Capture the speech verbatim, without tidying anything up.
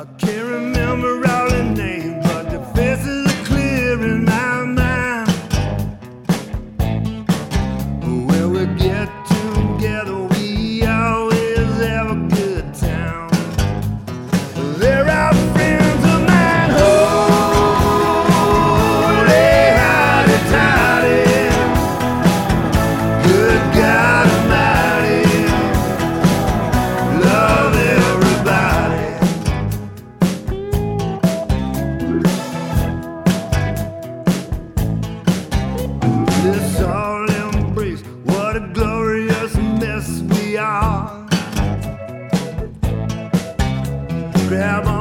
can't remember all the names, but the faces are clear in my mind. When we get together, we always have a good time. They're our friends of mine. Holy, howdy, tidy. Good God Almighty, love everybody. Let's all embrace what a glorious mess we are. Grab on